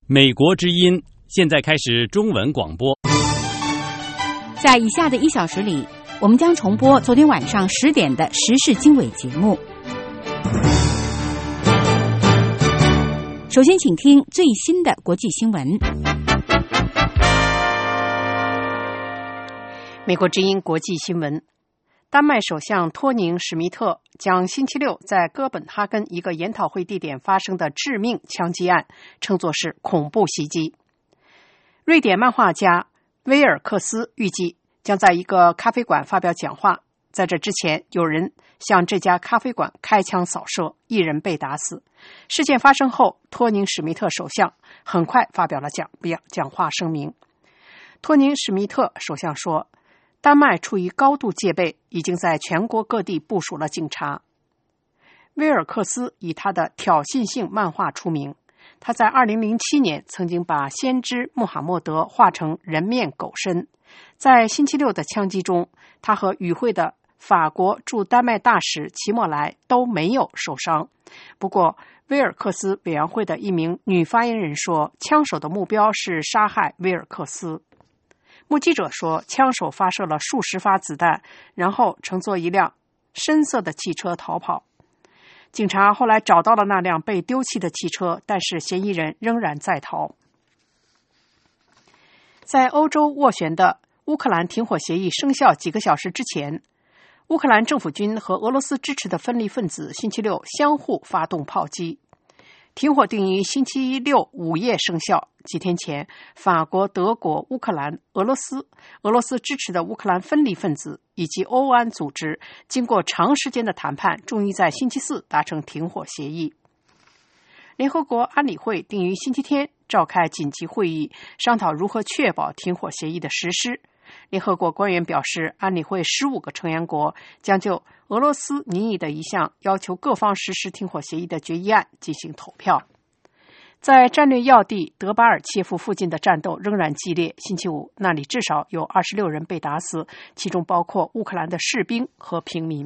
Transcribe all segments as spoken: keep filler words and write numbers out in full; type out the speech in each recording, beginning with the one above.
美国之音现在开始中文广播。 在以下的一小时里，我们将重播昨天晚上十点的时事经纬节目。首先，请听最新的国际新闻。 美国之音国际新闻：丹麦首相托宁·史密特将星期六在哥本哈根一个研讨会地点发生的致命枪击案称作是恐怖袭击。瑞典漫画家威尔克斯预计将在一个咖啡馆发表讲话，在这之前，有人向这家咖啡馆开枪扫射，一人被打死。事件发生后，托宁·史密特首相很快发表了讲讲话声明。托宁·史密特首相说，丹麦处于高度戒备，已经在全国各地部署了警察。威尔克斯以他的挑衅性漫画出名，他在二零零七年曾经把先知穆罕默德画成人面狗身。在星期六的枪击中，他和与会的法国驻丹麦大使齐莫莱都没有受伤。不过，威尔克斯委员会的一名女发言人说，枪手的目标是杀害威尔克斯。目击者说，枪手发射了数十发子弹，然后乘坐一辆深色的汽车逃跑。警察后来找到了那辆被丢弃的汽车，但是嫌疑人仍然在逃。在欧洲斡旋的乌克兰停火协议生效几个小时之前，乌克兰政府军和俄罗斯支持的分离分子星期六相互发动炮击。停火定于星期六午夜生效。几天前，法国、德国、乌克兰、俄罗斯、俄罗斯支持的乌克兰分离分子以及欧安组织经过长时间的谈判，终于在星期四达成停火协议。联合国安理会定于星期天召开紧急会议，商讨如何确保停火协议的实施。联合国官员表示，安理会十五个成员国将就俄罗斯拟议的一项要求各方实施停火协议的决议案进行投票。在战略要地德巴尔切夫附近的战斗仍然激烈，星期五那里至少有二十六人被打死，其中包括乌克兰的士兵和平民。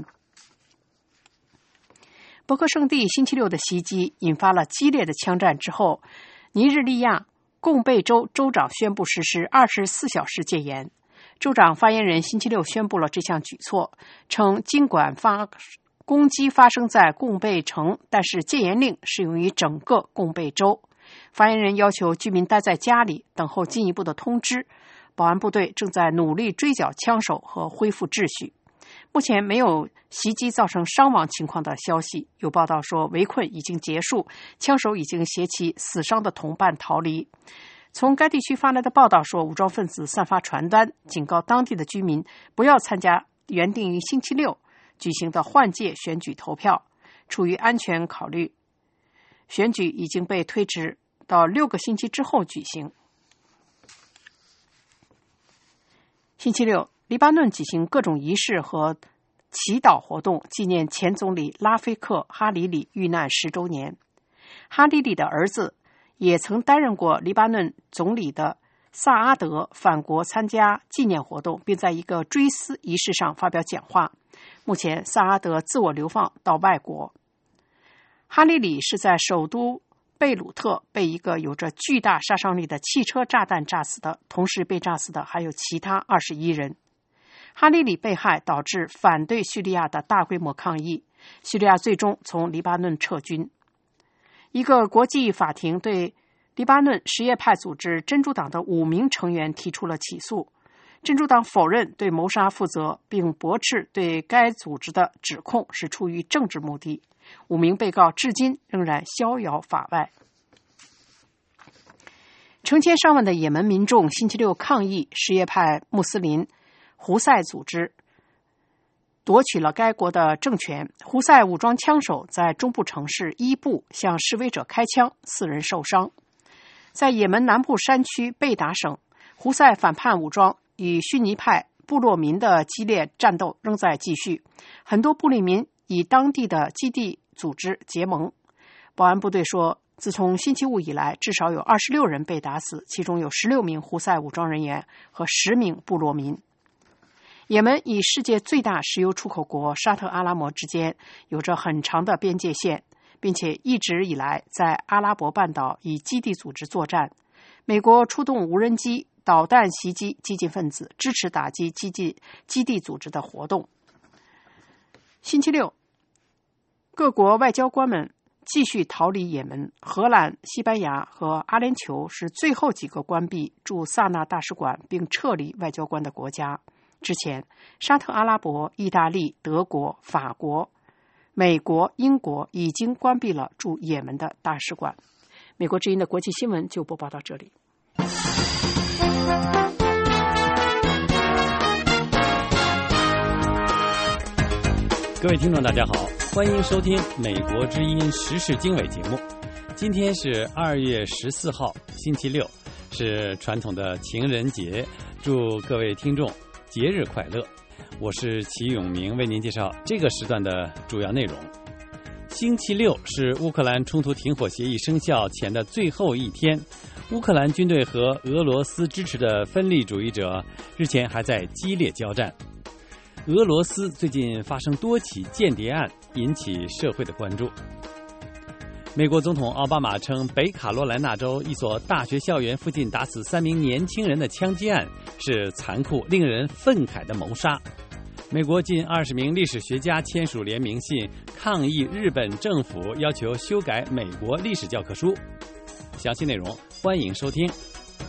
伯克圣地星期六的袭击引发了激烈的枪战之后，尼日利亚贡贝州州长宣布实施二十四小时戒严。州长发言人星期六宣布了这项举措，称尽管发攻击发生在贡贝城，但是戒严令适用于整个贡贝州。发言人要求居民待在家里，等候进一步的通知。保安部队正在努力追缴枪手和恢复秩序。目前没有袭击造成伤亡情况的消息。有报道说，围困已经结束，枪手已经携其死伤的同伴逃离。从该地区发来的报道说，武装分子散发传单，警告当地的居民不要参加原定于星期六举行的换届选举投票。出于安全考虑，选举已经被推迟到六个星期之后举行。星期六，黎巴嫩举行各种仪式和祈祷活动，纪念前总理拉菲克·哈里里遇难十周年。哈里里的儿子也曾担任过黎巴嫩总理的萨阿德返国参加纪念活动，并在一个追思仪式上发表讲话。目前，萨阿德自我流放到外国。哈里里是在首都贝鲁特被一个有着巨大杀伤力的汽车炸弹炸死的，同时被炸死的还有其他二十一人。哈里里被害导致反对叙利亚的大规模抗议，叙利亚最终从黎巴嫩撤军。一个国际法庭对黎巴嫩什叶派组织真主党的五名成员提出了起诉。真主党否认对谋杀负责，并驳斥对该组织的指控是出于政治目的。五名被告至今仍然逍遥法外。成千上万的也门民众星期六抗议什叶派穆斯林胡塞组织夺取了该国的政权。胡塞武装枪手在中部城市伊布向示威者开枪，四人受伤。在也门南部山区贝达省，胡塞反叛武装与逊尼派部落民的激烈战斗仍在继续，很多部落民以当地的基地组织结盟。保安部队说，自从星期五以来，至少有二十六人被打死，其中有十六名胡塞武装人员和十名部落民。也门与世界最大石油出口国沙特阿拉伯之间有着很长的边界线， 并且一直以来在阿拉伯半岛以基地组织作战。美国出动无人机、导弹袭击激进分子，支持打击基地基地组织的活动。星期六，各国外交官们继续逃离也门。荷兰、西班牙和阿联酋是最后几个关闭驻萨那大使馆并撤离外交官的国家。之前，沙特阿拉伯、意大利、德国、法国、美国、英国已经关闭了驻也门的大使馆。美国之音的国际新闻就播报到这里。 各位听众大家好，欢迎收听美国之音时事经纬节目。今天是二月十四号星期六，是传统的情人节，祝各位听众节日快乐。我是齐永明，为您介绍这个时段的主要内容。星期六是乌克兰冲突停火协议生效前的最后一天，乌克兰军队和俄罗斯支持的分离主义者日前还在激烈交战。俄罗斯最近发生多起间谍案，引起社会的关注。美国总统奥巴马称，北卡罗来纳州一所大学校园附近打死三名年轻人的枪击案是残酷、令人愤慨的谋杀。美国近二十名历史学家签署联名信，抗议日本政府要求修改美国历史教科书。详细内容，欢迎收听。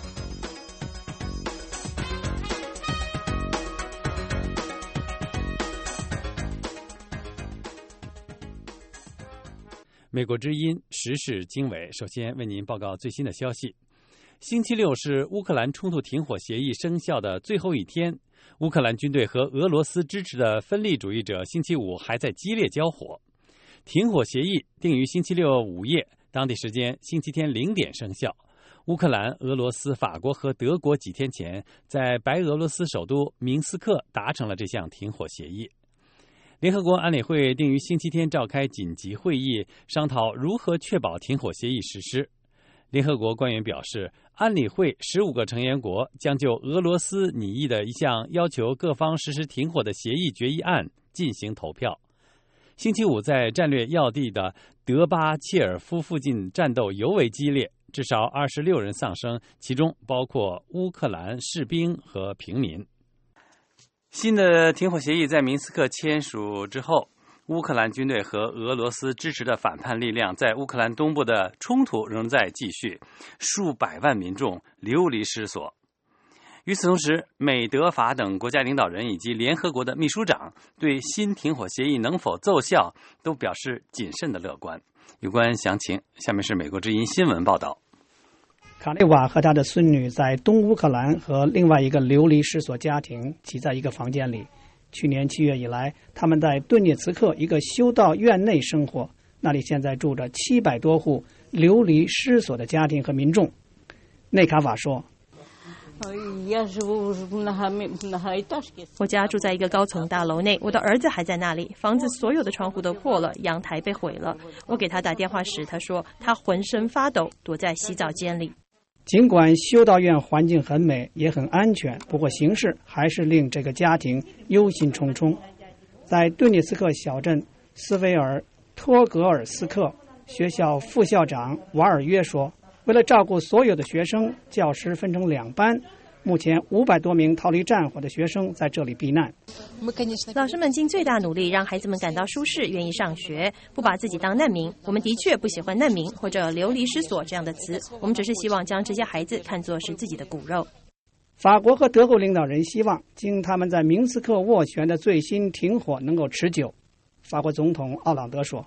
美国之音时事经纬首先为您报告最新的消息。星期六是乌克兰冲突停火协议生效的最后一天，乌克兰军队和俄罗斯支持的分离主义者星期五还在激烈交火。停火协议定于星期六午夜，当地时间星期天零点生效。乌克兰、俄罗斯、法国和德国几天前在白俄罗斯首都明斯克达成了这项停火协议。联合国安理会定于星期天召开紧急会议，商讨如何确保停火协议实施。联合国官员表示，安理会十五个成员国将就俄罗斯拟议的一项要求各方实施停火的协议决议案进行投票。星期五在战略要地的德巴切尔夫附近战斗尤为激烈，至少二十六人丧生，其中包括乌克兰士兵和平民。新的停火协议在明斯克签署之后，乌克兰军队和俄罗斯支持的反叛力量在乌克兰东部的冲突仍在继续，数百万民众流离失所。与此同时，美、德、法等国家领导人以及联合国的秘书长对新停火协议能否奏效都表示谨慎的乐观。有关详情，下面是美国之音新闻报道。 卡内瓦和他的孙女在东乌克兰和另外一个流离失所家庭挤在一个房间里。去年七月以来，他们在顿涅茨克一个修道院内生活，那里现在住着七百多户流离失所的家庭和民众。内卡瓦说， 我家住在一个高层大楼内，我的儿子还在那里，房子所有的窗户都破了，阳台被毁了。我给他打电话时，他说他浑身发抖，躲在洗澡间里。 尽管修道院环境很美，也很安全，不过形势还是令这个家庭忧心忡忡。在顿涅茨克小镇斯维尔托格尔斯克，学校副校长瓦尔约说，为了照顾所有的学生，教师分成两班，目前五百多名逃离战火的学生在这里避难。 老师们尽最大努力让孩子们感到舒适，愿意上学，不把自己当难民。我们的确不喜欢难民或者流离失所这样的词，我们只是希望将这些孩子看作是自己的骨肉。 法国和德国领导人希望经他们在明斯克斡旋的最新停火能够持久。法国总统奥朗德说，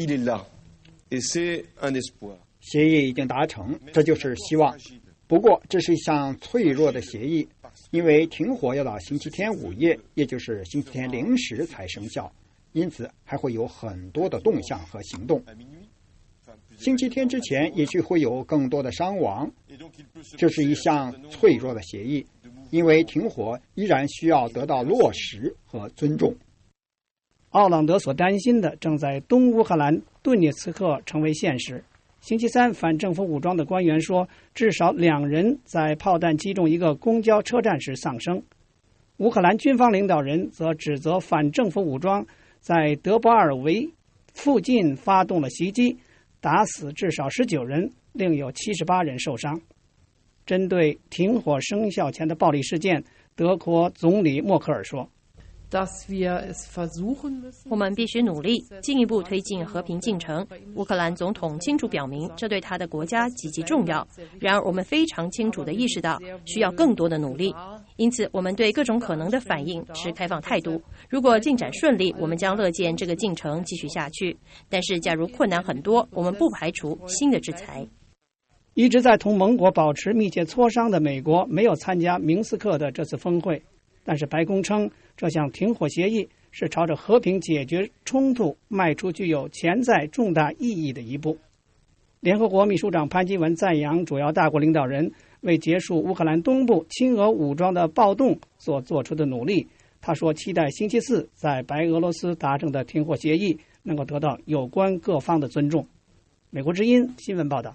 协议已经达成，这就是希望。不过这是一项脆弱的协议，因为停火要到星期天午夜，也就是星期天零时才生效，因此还会有很多的动向和行动。星期天之前也许会有更多的伤亡。这是一项脆弱的协议，因为停火依然需要得到落实和尊重。 奥朗德所担心的正在东乌克兰顿涅茨克成为现实。星期三，反政府武装的官员说，至少两人在炮弹击中一个公交车站时丧生。乌克兰军方领导人则指责反政府武装在德波尔维附近发动了袭击，打死至少十九人，另有七十八人受伤。针对停火生效前的暴力事件，德国总理默克尔说， 我们必须努力进一步推进和平进程。乌克兰总统清楚表明，这对他的国家极其重要。然而，我们非常清楚地意识到，需要更多的努力。因此，我们对各种可能的反应持开放态度。如果进展顺利，我们将乐见这个进程继续下去。但是，假如困难很多，我们不排除新的制裁。 一直在同盟国保持密切磋商的美国没有参加明斯克的这次峰会，但是白宫称这项停火协议是朝着和平解决冲突迈出具有潜在重大意义的一步。联合国秘书长潘基文赞扬主要大国领导人为结束乌克兰东部亲俄武装的暴动所做出的努力。他说，期待星期四在白俄罗斯达成的停火协议能够得到有关各方的尊重。美国之音新闻报道。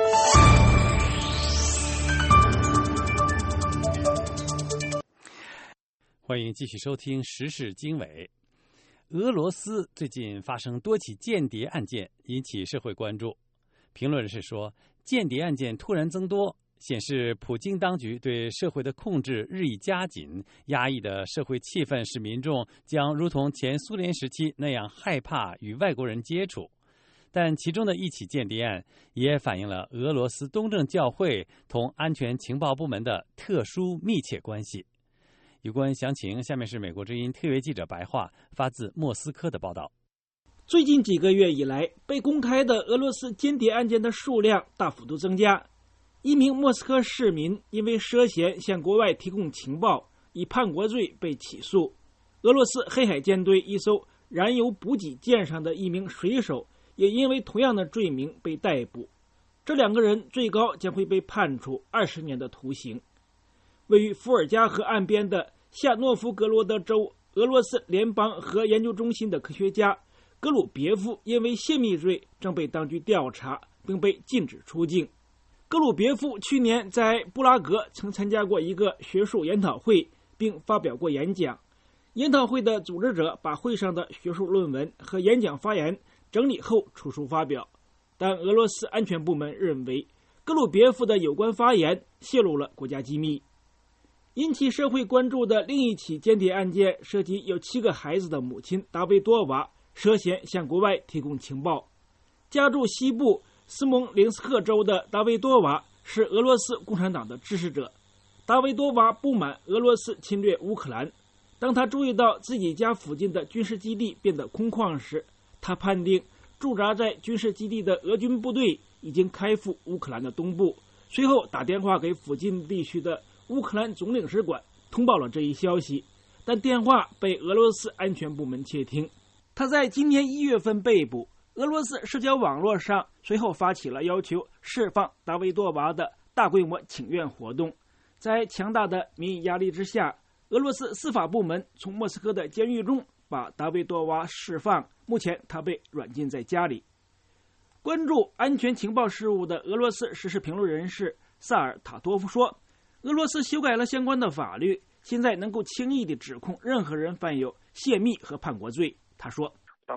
欢迎继续收听时事经纬。俄罗斯最近发生多起间谍案件，引起社会关注。评论人士说，间谍案件突然增多，显示普京当局对社会的控制日益加紧，压抑的社会气氛使民众将如同前苏联时期那样害怕与外国人接触。但其中的一起间谍案也反映了俄罗斯东正教会同安全情报部门的特殊密切关系。有关详情，下面是美国之音特约记者白桦发自莫斯科的报道。 最近几个月以来，被公开的俄罗斯间谍案件的数量大幅度增加。一名莫斯科市民因为涉嫌向国外提供情报，以叛国罪被起诉。俄罗斯黑海舰队一艘燃油补给舰上的一名水手也因为同样的罪名被逮捕。这两个人最高将会被判处二十年的徒刑。位于伏尔加河岸边的夏诺夫格罗德州俄罗斯联邦核研究中心的科学家格鲁别夫因为泄密罪正被当局调查，并被禁止出境。格鲁别夫去年在布拉格曾参加过一个学术研讨会，并发表过演讲。研讨会的组织者把会上的学术论文和演讲发言整理后出书发表，但俄罗斯安全部门认为格鲁别夫的有关发言泄露了国家机密。引起社会关注的另一起间谍案件涉及有七个孩子的母亲达维多娃涉嫌向国外提供情报。家住西部斯蒙林斯克州的达维多娃是俄罗斯共产党的支持者。达维多娃不满俄罗斯侵略乌克兰，当他注意到自己家附近的军事基地变得空旷时，他判定驻扎在军事基地的俄军部队已经开赴乌克兰的东部，随后打电话给附近地区的乌克兰总领事馆通报了这一消息，但电话被俄罗斯安全部门窃听。他在今年一月份被捕。俄罗斯社交网络上随后发起了要求释放达维多娃的大规模请愿活动。在强大的民意压力之下，俄罗斯司法部门从莫斯科的监狱中把达维多娃释放，目前他被软禁在家里。关注安全情报事务的俄罗斯时事评论人士萨尔塔多夫说，俄罗斯修改了相关的法律，现在能够轻易地指控任何人犯有泄密和叛国罪。他说，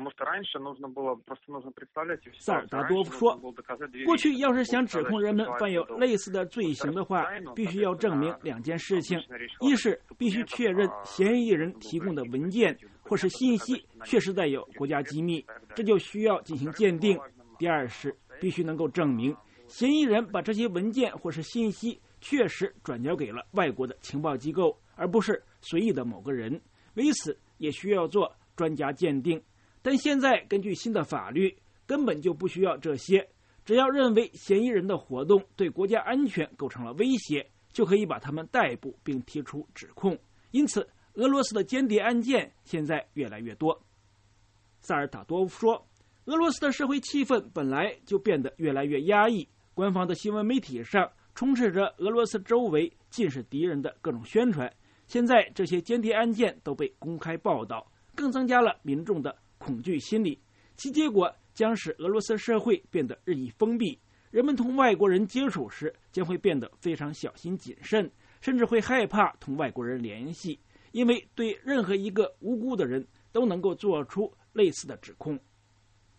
萨尔达多夫说，过去要是想指控人们犯有类似的罪行的话，必须要证明两件事情：一是必须确认嫌疑人提供的文件或是信息确实带有国家机密，这就需要进行鉴定；第二是必须能够证明嫌疑人把这些文件或是信息确实转交给了外国的情报机构，而不是随意的某个人。为此也需要做专家鉴定。但现在根据新的法律，根本就不需要这些，只要认为嫌疑人的活动对国家安全构成了威胁，就可以把他们逮捕并提出指控。因此，俄罗斯的间谍案件现在越来越多。萨尔塔多夫说，俄罗斯的社会气氛本来就变得越来越压抑，官方的新闻媒体上充斥着俄罗斯周围尽是敌人的各种宣传，现在这些间谍案件都被公开报道，更增加了民众的恐惧心理，其结果将使俄罗斯社会变得日益封闭，人们同外国人接触时将会变得非常小心谨慎，甚至会害怕同外国人联系，因为对任何一个无辜的人都能够做出类似的指控。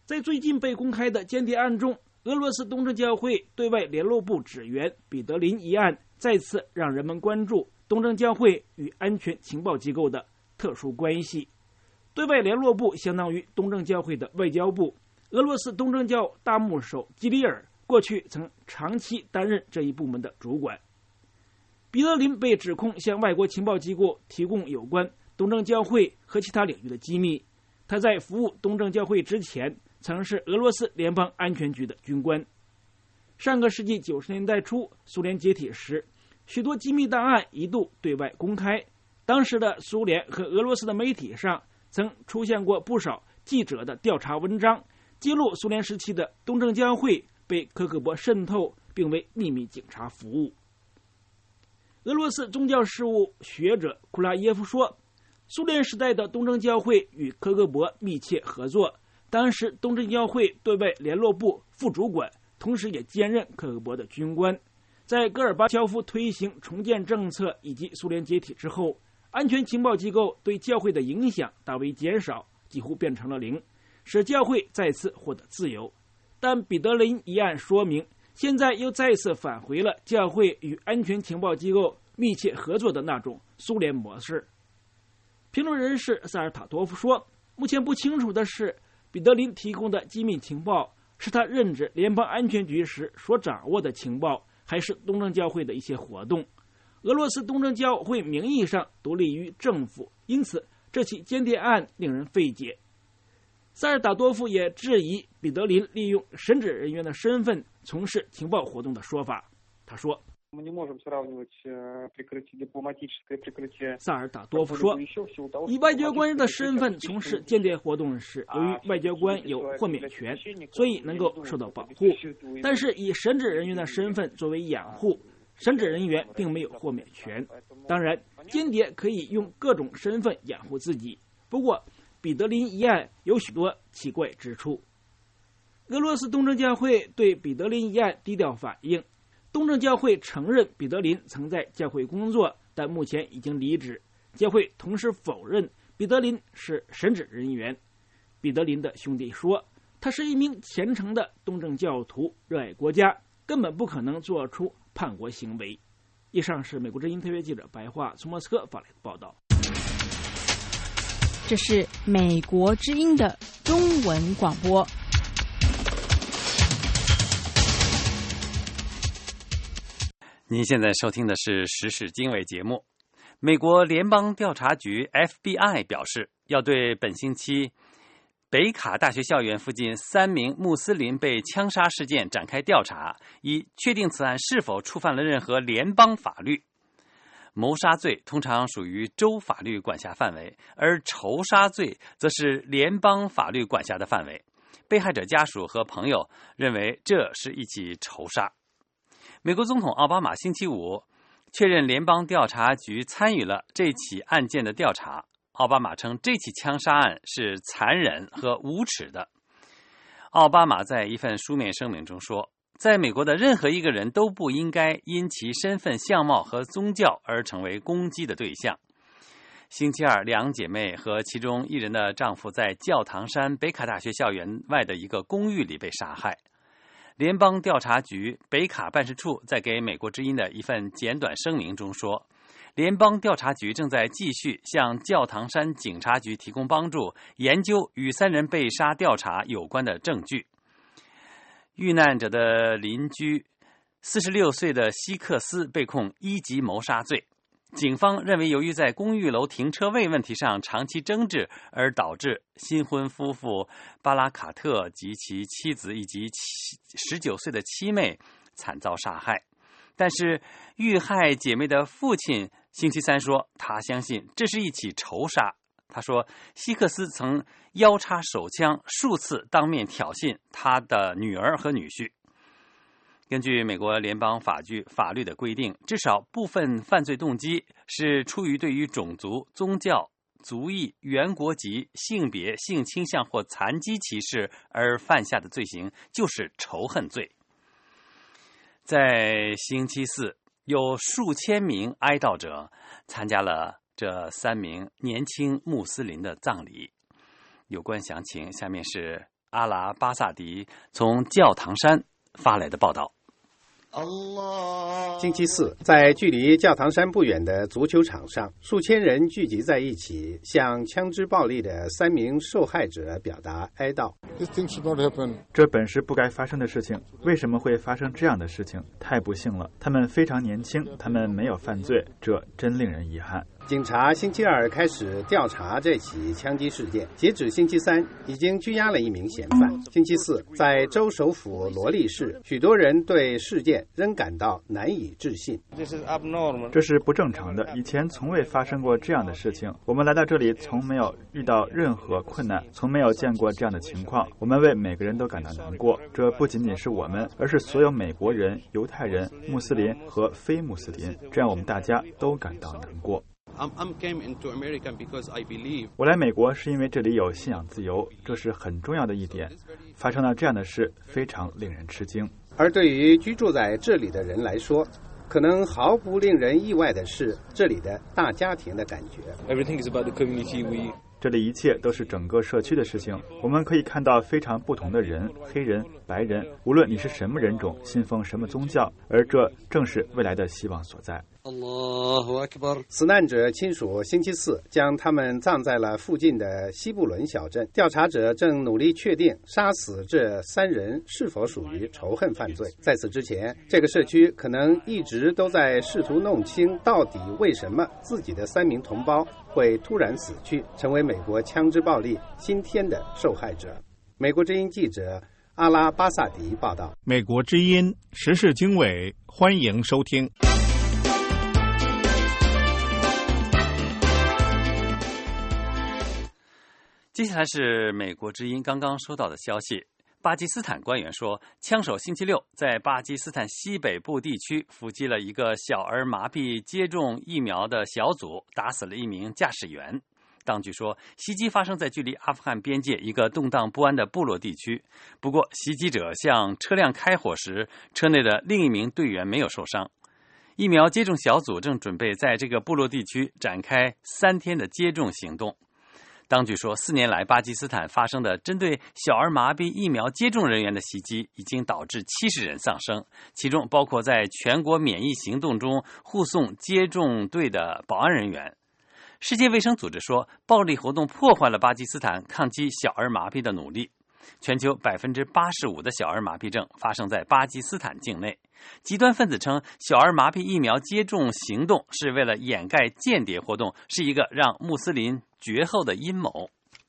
在最近被公开的间谍案中，俄罗斯东正教会对外联络部指员彼得林一案再次让人们关注东正教会与安全情报机构的特殊关系。对外联络部相当于东正教会的外交部，俄罗斯东正教大牧首基里尔过去曾长期担任这一部门的主管。彼得林被指控向外国情报机构提供有关东正教会和其他领域的机密。他在服务东正教会之前曾是俄罗斯联邦安全局的军官。上个世纪九十年代初，苏联解体时，许多机密档案一度对外公开。当时的苏联和俄罗斯的媒体上曾出现过不少记者的调查文章，揭露苏联时期的东正教会被科克勃渗透，并为秘密警察服务。俄罗斯宗教事务学者库拉耶夫说，苏联时代的东正教会与科克勃密切合作，当时东正教会对外联络部副主管同时也兼任科克勃的军官。在戈尔巴乔夫推行重建政策以及苏联解体之后，安全情报机构对教会的影响大为减少，几乎变成了零，使教会再次获得自由。但彼得林一案说明，现在又再次返回了教会与安全情报机构密切合作的那种苏联模式。评论人士萨尔塔多夫说，目前不清楚的是，彼得林提供的机密情报是他任职联邦安全局时所掌握的情报，还是东正教会的一些活动。俄罗斯东正教会名义上独立于政府，因此这起间谍案令人费解。萨尔达多夫也质疑彼得林利用神职人员的身份从事情报活动的说法。他说，萨尔达多夫说，以外交官的身份从事间谍活动时，由于外交官有豁免权，所以能够受到保护。但是以神职人员的身份作为掩护，神职人员并没有豁免权。当然，间谍可以用各种身份掩护自己，不过彼得林一案有许多奇怪之处。俄罗斯东正教会对彼得林一案低调反应。东正教会承认彼得林曾在教会工作，但目前已经离职。教会同时否认彼得林是神职人员。彼得林的兄弟说，他是一名虔诚的东正教徒，热爱国家，根本不可能做出叛国行为。以上是美国之音特约记者白桦从莫斯科发来的报道。 这是美国之音的中文广播。 您现在收听的是时事经纬节目。美国联邦调查局 F B I 表示，要对本星期北卡大学校园附近三名穆斯林被枪杀事件展开调查，以确定此案是否触犯了任何联邦法律。谋杀罪通常属于州法律管辖范围，而仇杀罪则是联邦法律管辖的范围。被害者家属和朋友认为这是一起仇杀。美国总统奥巴马星期五确认联邦调查局参与了这起案件的调查。奥巴马称这起枪杀案是残忍和无耻的。奥巴马在一份书面声明中说，在美国的任何一个人都不应该因其身份、相貌和宗教而成为攻击的对象。星期二，两姐妹和其中一人的丈夫在教堂山北卡大学校园外的一个公寓里被杀害。联邦调查局北卡办事处在给美国之音的一份简短声明中说，联邦调查局正在继续向教堂山警察局提供帮助，研究与三人被杀调查有关的证据。遇难者的邻居四十六岁的希克斯被控一级谋杀罪。警方认为，由于在公寓楼停车位问题上长期争执，而导致新婚夫妇巴拉卡特及其妻子以及十九岁的妻妹惨遭杀害。但是遇害姐妹的父亲星期三说，他相信这是一起仇杀。他说，希克斯曾腰插手枪数次当面挑衅他的女儿和女婿。根据美国联邦法律法律的规定，至少部分犯罪动机是出于对于种族、宗教、族裔、原国籍、性别、性倾向或残疾歧视而犯下的罪行，就是仇恨罪。在星期四，有数千名哀悼者参加了这三名年轻穆斯林的葬礼。有关详情，下面是阿拉巴萨迪从教堂山发来的报道。 星期四，在距离教堂山不远的足球场上，数千人聚集在一起，向枪支暴力的三名受害者表达哀悼。 这本是不该发生的事情，为什么会发生这样的事情？太不幸了，他们非常年轻，他们没有犯罪，这真令人遗憾。 警察星期二开始调查这起枪击事件，截止星期三已经拘押了一名嫌犯。星期四，在州首府罗利市，许多人对事件仍感到难以置信。 这是不正常的，以前从未发生过这样的事情。我们来到这里，从没有遇到任何困难，从没有见过这样的情况。我们为每个人都感到难过，这不仅仅是我们，而是所有美国人、犹太人、穆斯林和非穆斯林，这样我们大家都感到难过。我来美国是因为这里有信仰自由，这是很重要的一点。发生了这样的事，非常令人吃惊。 而对于居住在这里的人来说，可能毫不令人意外的是这里的大家庭的感觉。 这里一切都是整个社区的事情。我们可以看到非常不同的人，黑人、白人，无论你是什么人种，信奉什么宗教，而这正是未来的希望所在。 死难者亲属星期四将他们葬在了附近的西布伦小镇。调查者正努力确定杀死这三人是否属于仇恨犯罪。在此之前，这个社区可能一直都在试图弄清到底为什么自己的三名同胞会突然死去，成为美国枪支暴力新天的受害者。美国之音记者阿拉巴萨迪报道。 美国之音时事经纬，欢迎收听。 接下来是美国之音刚刚收到的消息。巴基斯坦官员说，枪手星期六在巴基斯坦西北部地区伏击了一个小儿麻痹接种疫苗的小组，打死了一名驾驶员。当局说，袭击发生在距离阿富汗边界一个动荡不安的部落地区。不过，袭击者向车辆开火时，车内的另一名队员没有受伤。疫苗接种小组正准备在这个部落地区展开三天的接种行动。当局说，四年来巴基斯坦发生的针对小儿麻痹疫苗接种人员的袭击已经导致七十人丧生，其中包括在全国免疫行动中护送接种队的保安人员。世界卫生组织说，暴力活动破坏了巴基斯坦抗击小儿麻痹的努力。全球百分之八十五的小儿麻痹症发生在巴基斯坦境内。极端分子称，小儿麻痹疫苗接种行动是为了掩盖间谍活动，是一个让穆斯林绝后的阴谋。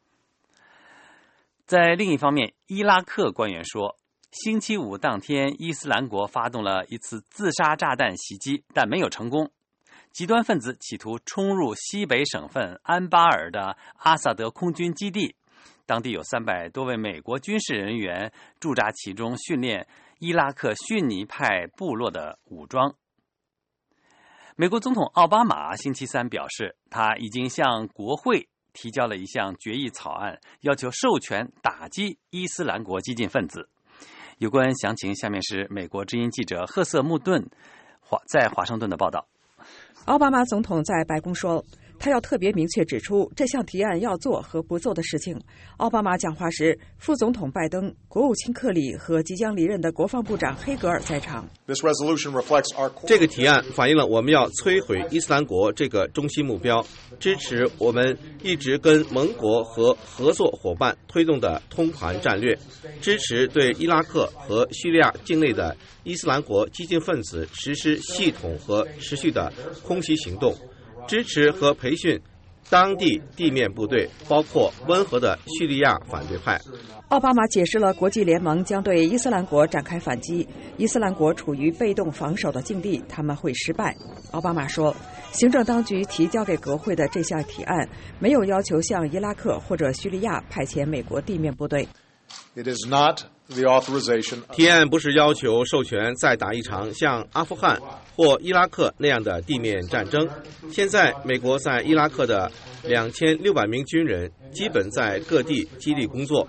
在另一方面，伊拉克官员说，星期五当天，伊斯兰国发动了一次自杀炸弹袭击，但没有成功。极端分子企图冲入西北省份安巴尔的阿萨德空军基地，当地有三百多位美国军事人员驻扎其中，训练伊拉克逊尼派部落的武装。美国总统奥巴马星期三表示，他已经向国会提交了一项决议草案，要求授权打击伊斯兰国激进分子。有关详情，下面是美国之音记者赫瑟穆顿在华盛顿的报道。 奥巴马总统在白宫说，他要特别明确指出这项提案要做和不做的事情。奥巴马讲话时，副总统拜登、国务卿克里和即将离任的国防部长黑格尔在场。 这个提案反映了我们要摧毁伊斯兰国这个中心目标，支持我们一直跟盟国和合作伙伴推动的通盘战略，支持对伊拉克和叙利亚境内的伊斯兰国激进分子实施系统和持续的空袭行动，支持和培训当地地面部队，包括温和的叙利亚反对派。 奥巴马解释了国际联盟将对伊斯兰国展开反击，伊斯兰国处于被动防守的境地，他们会失败。奥巴马说，行政当局提交给国会的这项提案没有要求向伊拉克或者叙利亚派遣美国地面部队。 It is not the authorization. 提案不是要求授权再打一场像阿富汗或伊拉克那样的地面战争。现在，美国在伊拉克的两千六百名军人基本在各地基地工作。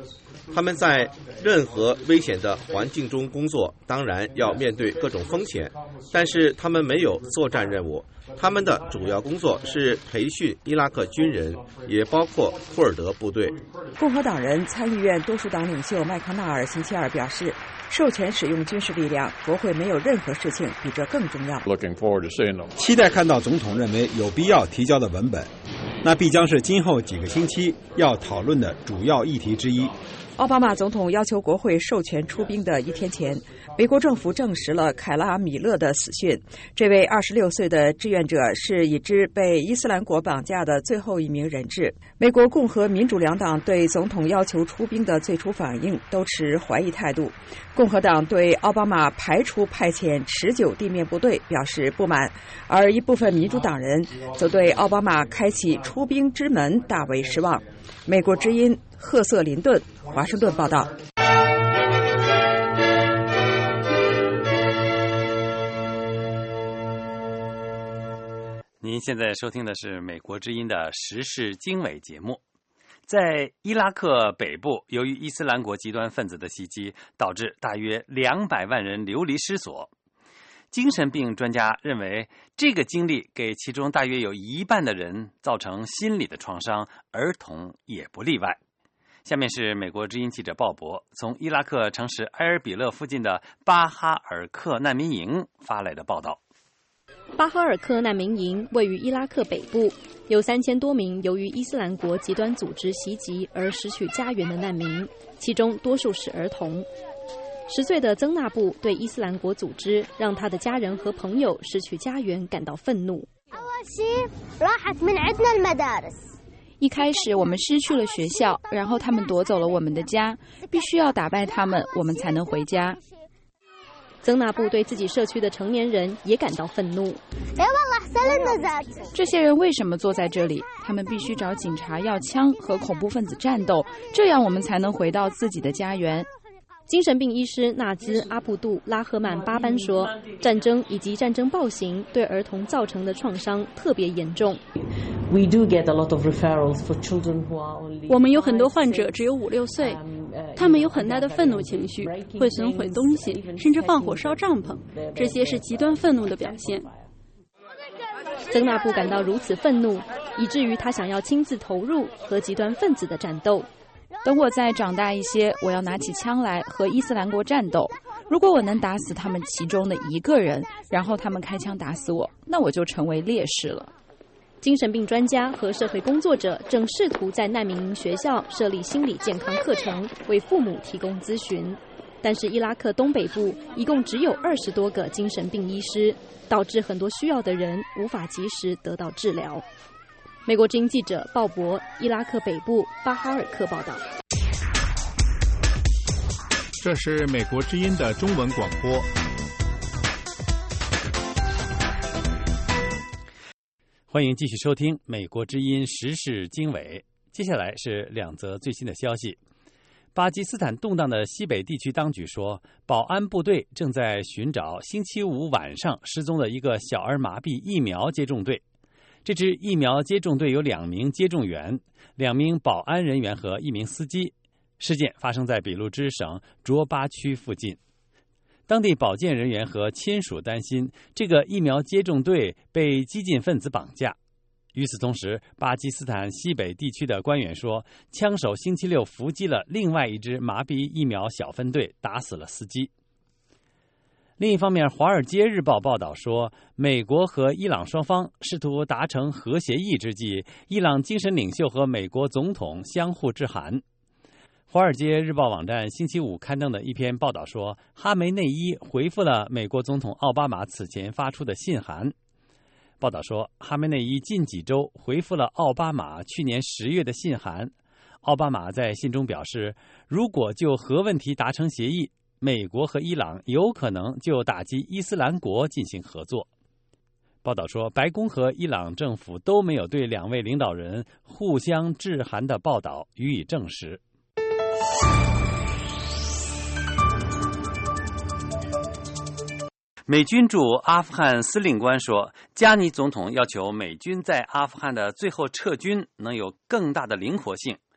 他们在任何危险的环境中工作，当然要面对各种风险，但是他们没有作战任务。他们的主要工作是培训伊拉克军人，也包括库尔德部队。 共和党人参议院多数党领袖麦康纳尔星期二表示，授权使用军事力量，国会没有任何事情比这更重要。 期待看到总统认为有必要提交的文本，那必将是今后几个星期要讨论的主要议题之一。 奥巴马总统要求国会授权出兵的一天前，美国政府证实了凯拉米勒的死讯。这位二十六岁的志愿者是已知被伊斯兰国绑架的最后一名人质。美国共和民主两党对总统要求出兵的最初反应都持怀疑态度。共和党对奥巴马排除派遣持久地面部队表示不满，而一部分民主党人则对奥巴马开启出兵之门大为失望。美国之音赫瑟林顿，华盛顿报道。 您现在收听的是美国之音的时事经纬节目。在伊拉克北部，由于伊斯兰国极端分子的袭击，导致大约两百万人流离失所。精神病专家认为，这个经历给其中大约有一半的人造成心理的创伤，儿童也不例外。下面是美国之音记者鲍勃从伊拉克城市埃尔比勒附近的巴哈尔克难民营发来的报道。 巴哈尔克难民营位于伊拉克北部，有三千多名由于伊斯兰国极端组织袭击而失去家园的难民，其中多数是儿童。十岁的曾纳布对伊斯兰国组织让他的家人和朋友失去家园感到愤怒。 一开始我们失去了学校，然后他们夺走了我们的家，必须要打败他们，我们才能回家。 曾纳布对自己社区的成年人也感到愤怒。 这些人为什么坐在这里？他们必须找警察要枪和恐怖分子战斗，这样我们才能回到自己的家园。 精神病医师纳兹·阿布杜拉赫曼巴班说，战争以及战争暴行对儿童造成的创伤特别严重。 我们有很多患者只有五六岁，他们有很大的愤怒情绪，会损毁东西，甚至放火烧帐篷，这些是极端愤怒的表现。 曾纳布感到如此愤怒，以至于他想要亲自投入和极端分子的战斗。 等我再长大一些，我要拿起枪来和伊斯兰国战斗。如果我能打死他们其中的一个人，然后他们开枪打死我，那我就成为烈士了。 精神病专家和社会工作者正试图在难民营学校设立心理健康课程，为父母提供咨询。但是伊拉克东北部一共只有二十多个精神病医师，导致很多需要的人无法及时得到治疗。美国之音记者鲍勃，伊拉克北部巴哈尔克报道。 这是美国之音的中文广播。 欢迎继续收听美国之音时事经纬。接下来是两则最新的消息。巴基斯坦动荡的西北地区当局说，保安部队正在寻找星期五晚上失踪的一个小儿麻痹疫苗接种队。这支疫苗接种队有两名接种员、两名保安人员和一名司机。事件发生在俾路支省卓巴区附近。当地保健人员和亲属担心这个疫苗接种队被激进分子绑架。与此同时，巴基斯坦西北地区的官员说，枪手星期六伏击了另外一支麻痹疫苗小分队，打死了司机。另一方面，《华尔街日报》报道说，美国和伊朗双方试图达成核协议之际，伊朗精神领袖和美国总统相互致函。《华尔街日报》网站星期五刊登的一篇报道说，哈梅内伊回复了美国总统奥巴马此前发出的信函。报道说，哈梅内伊近几周回复了奥巴马去年十月的信函。奥巴马在信中表示，如果就核问题达成协议，美国和伊朗有可能就打击伊斯兰国进行合作。报道说，白宫和伊朗政府都没有对两位领导人互相致函的报道予以证实。美军驻阿富汗司令官说，加尼总统要求美军在阿富汗的最后撤军能有更大的灵活性。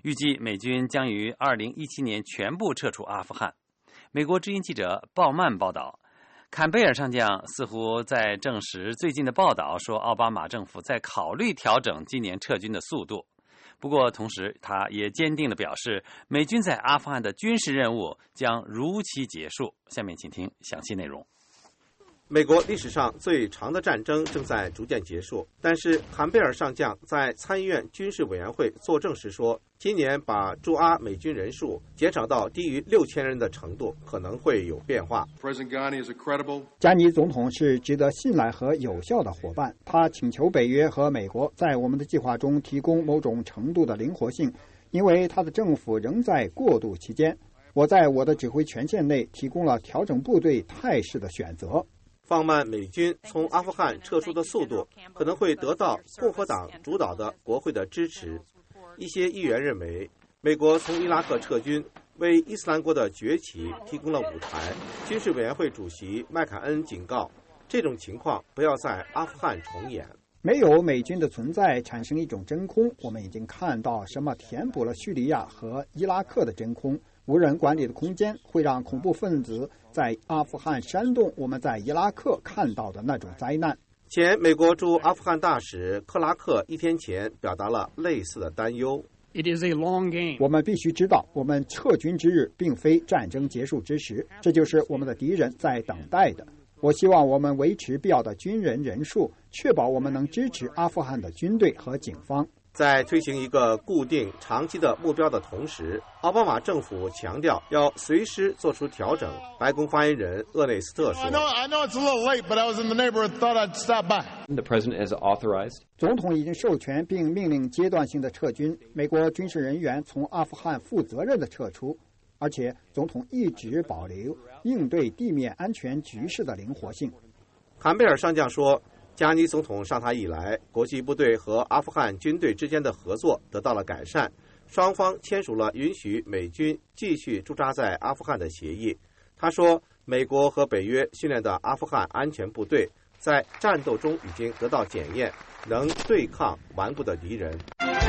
预计美军将于二零一七年全部撤出阿富汗。美国之音记者鲍曼报道，坎贝尔上将似乎在证实最近的报道说奥巴马政府在考虑调整今年撤军的速度。不过同时他也坚定地表示，美军在阿富汗的军事任务将如期结束。下面请听详细内容。 美国历史上最长的战争正在逐渐结束，但是坎贝尔上将在参议院军事委员会作证时说，今年把驻阿美军人数减少到低于六千人的程度可能会有变化。 加尼总统是值得信赖和有效的伙伴，他请求北约和美国在我们的计划中提供某种程度的灵活性，因为他的政府仍在过渡期间。我在我的指挥权限内提供了调整部队态势的选择。 放慢美军从阿富汗撤出的速度可能会得到共和党主导的国会的支持。一些议员认为，美国从伊拉克撤军为伊斯兰国的崛起提供了舞台。军事委员会主席麦凯恩警告，这种情况不要在阿富汗重演。 没有美军的存在产生一种真空，我们已经看到什么填补了叙利亚和伊拉克的真空。无人管理的空间会让恐怖分子在阿富汗煽动我们在伊拉克看到的那种灾难。 前美国驻阿富汗大使克拉克一天前表达了类似的担忧。 It is a long game. 我们必须知道，我们撤军之日并非战争结束之时，这就是我们的敌人在等待的。我希望我们维持必要的军人人数，确保我们能支持阿富汗的军队和警方。 在推行一个固定长期的目标的同时，奥巴马政府强调要随时做出调整。白宫发言人厄内斯特说 I know, I know it's a little late, but I was in the neighborhood, thought I'd stop by. The president has authorized. 总统已经授权并命令阶段性的撤军，美国军事人员从阿富汗负责任的撤出，而且总统一直保留应对地面安全局势的灵活性。 坎贝尔上将说，加尼总统上台以来，国际部队和阿富汗军队之间的合作得到了改善，双方签署了允许美军继续驻扎在阿富汗的协议。他说，美国和北约训练的阿富汗安全部队在战斗中已经得到检验，能对抗顽固的敌人。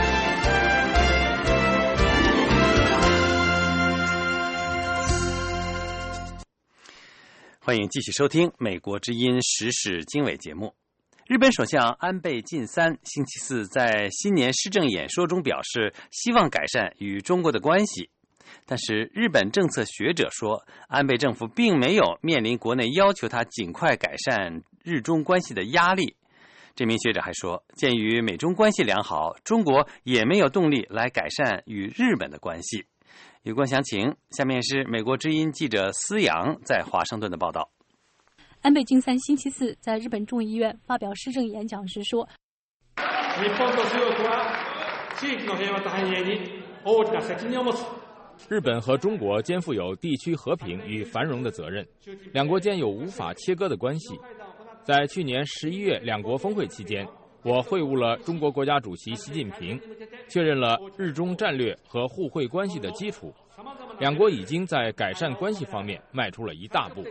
欢迎继续收听《美国之音时事经纬》节目。日本首相安倍晋三星期四在新年施政演说中表示，希望改善与中国的关系。但是日本政策学者说，安倍政府并没有面临国内要求他尽快改善日中关系的压力。这名学者还说，鉴于美中关系良好，中国也没有动力来改善与日本的关系。有关详情，下面是美国之音记者思阳在华盛顿的报道。 安倍晋三星期四在日本众议院发表施政演讲时说， 日本和中国肩负有地区和平与繁荣的责任，两国间有无法切割的关系。在去年十一月两国峰会期间，我会晤了中国国家主席习近平，确认了日中战略和互惠关系的基础。两国已经在改善关系方面迈出了一大步。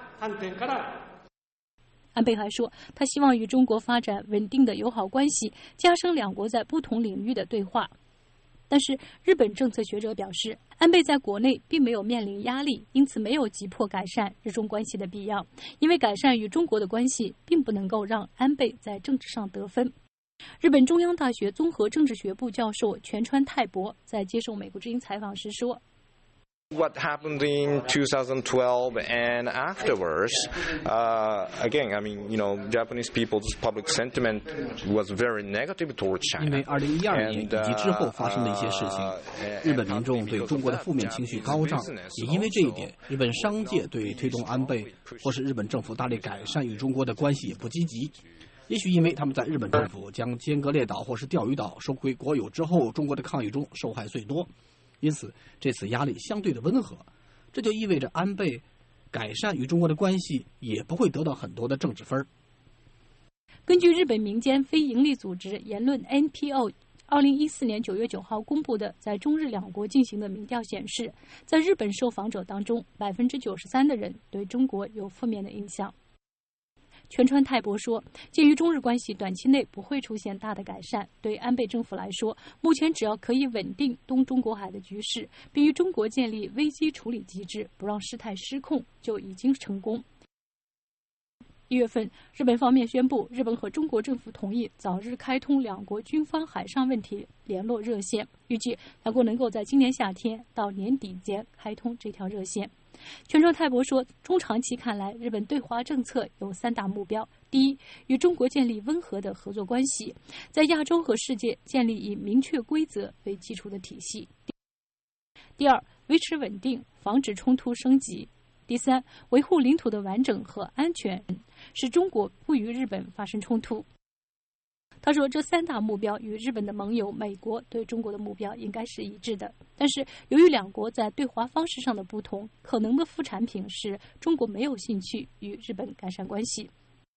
安倍还说，他希望与中国发展稳定的友好关系，加深两国在不同领域的对话。但是日本政策学者表示，安倍在国内并没有面临压力，因此没有急迫改善日中关系的必要，因为改善与中国的关系并不能够让安倍在政治上得分。日本中央大学综合政治学部教授全川泰博在接受美国之音采访时说， What happened in twenty twelve and afterwards, uh, again, I mean, you know, Japanese people's public sentiment was very negative towards China. 因为二零一二年以及之后发生的一些事情，日本民众对中国的负面情绪高涨，也因为这一点，日本商界对推动安倍或是日本政府大力改善与中国的关系也不积极。也许因为他们在日本政府将尖阁列岛或是钓鱼岛收归国有之后，中国的抗议中受害最多。因此这次压力相对的温和，这就意味着安倍改善与中国的关系也不会得到很多的政治分。 根据日本民间非营利组织言论 N P O 二零一四年九月九号公布的在中日两国进行的民调显示，在日本受访者当中 百分之九十三 的人对中国有负面的印象。 全川泰博说，鉴于中日关系短期内不会出现大的改善，对安倍政府来说，目前只要可以稳定东中国海的局势，并与中国建立危机处理机制，不让事态失控，就已经成功。一月份，日本方面宣布，日本和中国政府同意早日开通两国军方海上问题联络热线，预计两国能够在今年夏天到年底间开通这条热线。全川泰博说，中长期看来，日本对华政策有三大目标：第一，与中国建立温和的合作关系，在亚洲和世界建立以明确规则为基础的体系；第二，维持稳定，防止冲突升级；第三，维护领土的完整和安全，使中国不与日本发生冲突。他说，这三大目标与日本的盟友美国对中国的目标应该是一致的，但是由于两国在对华方式上的不同，可能的副产品是中国没有兴趣与日本改善关系。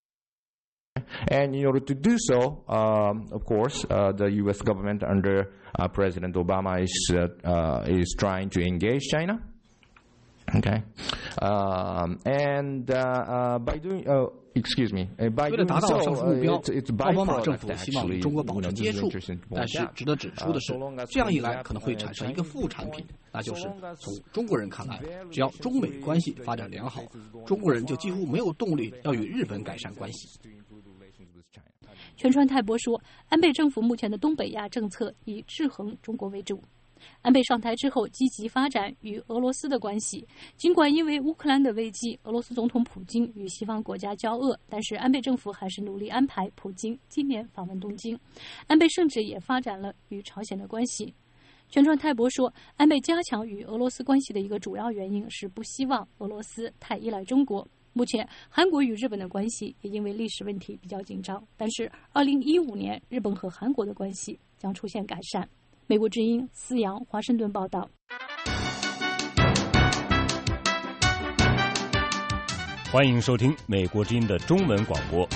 And in order to do so, um, of course, uh, the U S government under uh, President Obama is uh, uh, is trying to engage China. Okay, um, and uh, uh, by doing, uh, excuse me, uh, by 为了 doing 达到 so, 上述目标 uh, it's, it's 奥巴马 byproduct 政府希望与中国保持接触，但是值得指出的是，这样一来可能会产生一个副产品，那就是从中国人看来，只要中美关系发展良好，中国人就几乎没有动力要与日本改善关系。 全川泰博说，安倍政府目前的东北亚政策以制衡中国为主。安倍上台之后，积极发展与俄罗斯的关系。尽管因为乌克兰的危机，俄罗斯总统普京与西方国家交恶，但是安倍政府还是努力安排普京今年访问东京。安倍甚至也发展了与朝鲜的关系。全川泰博说，安倍加强与俄罗斯关系的一个主要原因是不希望俄罗斯太依赖中国。目前，韩国与日本的关系也因为历史问题比较紧张，但是二零一五年日本和韩国的关系将出现改善。美国之音思阳华盛顿报道。 欢迎收听美国之音的中文广播。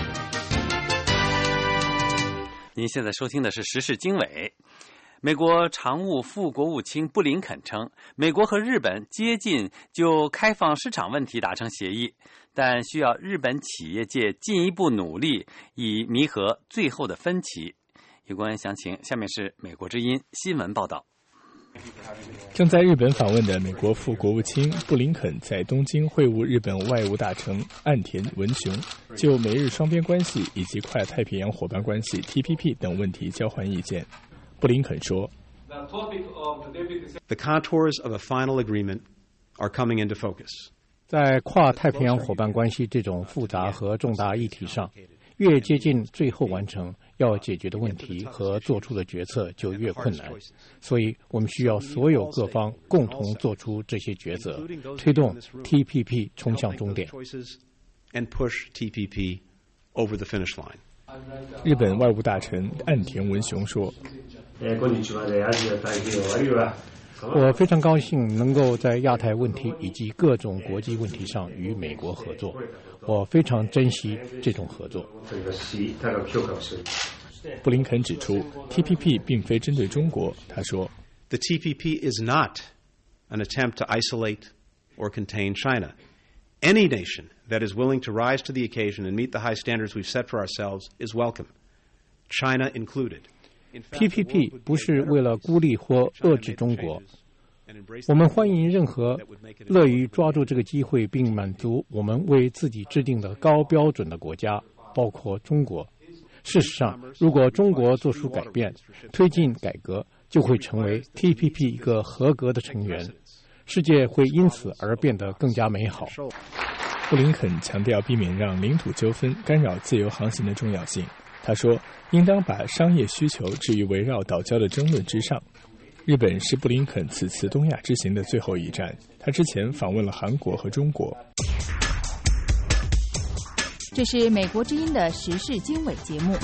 您现在收听的是时事经纬。美国常务副国务卿布林肯称，美国和日本接近就开放市场问题达成协议，但需要日本企业界进一步努力，以弥合最后的分歧。有关详情，下面是美国之音新闻报道。 正在日本访问的美国副国务卿布林肯在东京会晤日本外务大臣岸田文雄，就美日双边关系以及跨太平洋伙伴关系 T P P 等问题交换意见。布林肯说 The contours of a final agreement are coming into focus. 在跨太平洋伙伴关系这种复杂和重大议题上，越接近最后完成，要解决的问题和做出的决策就越困难，所以我们需要所有各方共同做出这些抉择，推动 T P P 冲向终点。 And push T P P over the finish line. 日本外务大臣岸田文雄说：“ 我非常高兴能够在亚太问题以及各种国际问题上与美国合作，我非常珍惜这种合作。” 布林肯指出 ，T P P 并非针对中国。他说 ：“The T P P is not an attempt to isolate or contain China. Any nation that is willing to rise to the occasion and meet the high standards we've set for ourselves is welcome, China included.” T P P 不是为了孤立或遏制中国，我们欢迎任何乐于抓住这个机会并满足我们为自己制定的高标准的国家，包括中国。事实上，如果中国做出改变，推进改革，就会成为 T P P 一个合格的成员，世界会因此而变得更加美好。 布林肯强调避免让领土纠纷干扰自由航行的重要性。他说，应当把商业需求置于围绕岛礁的争论之上。日本是布林肯此次东亚之行的最后一站，他之前访问了韩国和中国。 这是美国之音的时事经纬节目。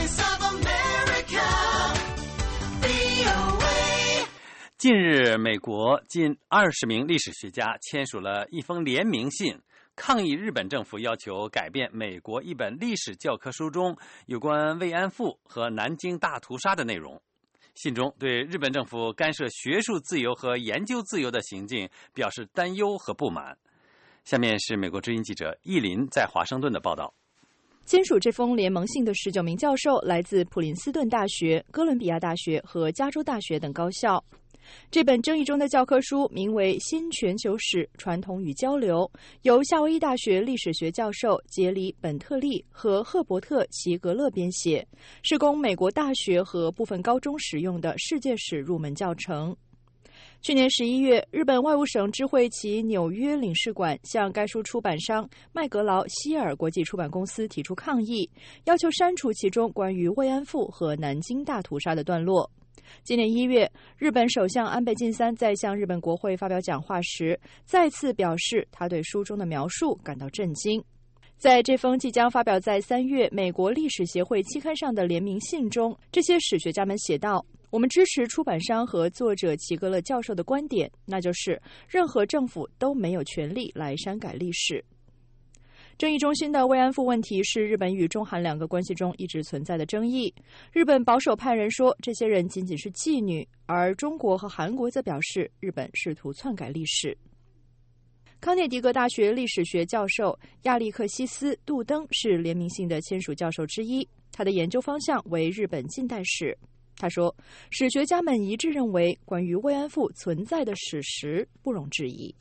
近日，美国近二十名历史学家签署了一封联名信，抗议日本政府要求改变美国一本历史教科书中有关慰安妇和南京大屠杀的内容。信中对日本政府干涉学术自由和研究自由的行径表示担忧和不满。下面是美国之音记者易林在华盛顿的报道。 签署这封联盟信的十九名教授来自普林斯顿大学、哥伦比亚大学和加州大学等高校。这本争议中的教科书名为《新全球史：传统与交流》，由夏威夷大学历史学教授杰里·本特利和赫伯特·齐格勒编写，是供美国大学和部分高中使用的世界史入门教程。去年十一月，日本外务省知会其纽约领事馆向该书出版商麦格劳希尔国际出版公司提出抗议，要求删除其中关于慰安妇和南京大屠杀的段落。今年一月，日本首相安倍晋三在向日本国会发表讲话时，再次表示他对书中的描述感到震惊。在这封即将发表在三月美国历史协会期刊上的联名信中，这些史学家们写道：我们支持出版商和作者齐格勒教授的观点，那就是任何政府都没有权利来删改历史。争议中心的慰安妇问题是日本与中韩两个关系中一直存在的争议。日本保守派人说这些人仅仅是妓女，而中国和韩国则表示日本试图篡改历史。康涅狄格大学历史学教授亚历克西斯·杜登是联名信的签署教授之一，他的研究方向为日本近代史。他说，史学家们一致认为关于慰安妇存在的史实不容置疑。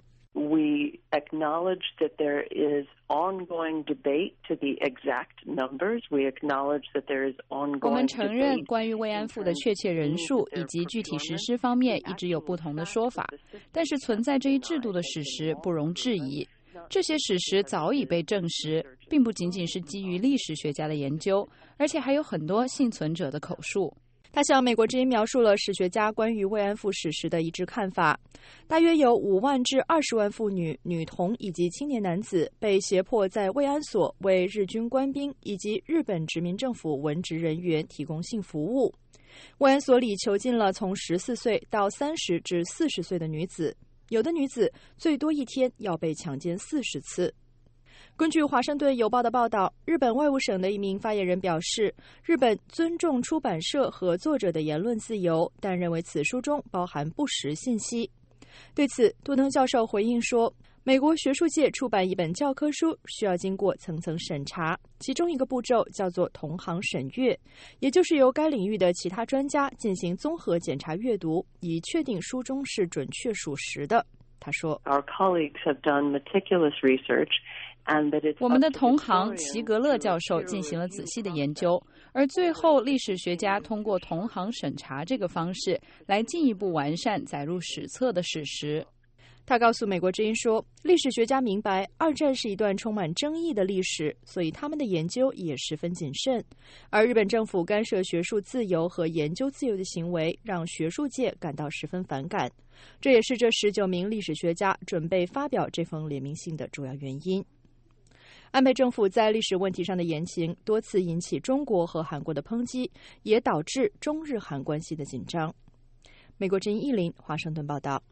We acknowledge that there is ongoing debate to the exact numbers. We acknowledge that there is ongoing 我们承认关于慰安妇的确切人数以及具体实施方面一直有不同的说法，但是存在这一制度的史实不容置疑。这些史实早已被证实，并不仅仅是基于历史学家的研究，而且还有很多幸存者的口述。 他向美国之音描述了史学家关于慰安妇史实的一致看法，大约有五万至二十万妇女、女童以及青年男子被胁迫在慰安所为日军官兵以及日本殖民政府文职人员提供性服务。慰安所里囚禁了从十四岁到三十至四十岁的女子，有的女子最多一天要被强奸四十次。根据《华盛顿邮报》的报道，日本外务省的一名发言人表示，日本尊重出版社和作者的言论自由，但认为此书中包含不实信息。对此，杜登教授回应说，美国学术界出版一本教科书需要经过层层审查，其中一个步骤叫做同行审阅，也就是由该领域的其他专家进行综合检查阅读，以确定书中是准确属实的。他说 Our colleagues have done meticulous research 我们的同行齐格勒教授进行了仔细的研究，而最后历史学家通过同行审查这个方式来进一步完善载入史册的史实。 他告诉美国之音说，历史学家明白二战是一段充满争议的历史，所以他们的研究也十分谨慎。而日本政府干涉学术自由和研究自由的行为让学术界感到十分反感，这也是这十九名历史学家准备发表这封联名信的主要原因。安倍政府在历史问题上的言行多次引起中国和韩国的抨击，也导致中日韩关系的紧张。美国之音译林华盛顿报道。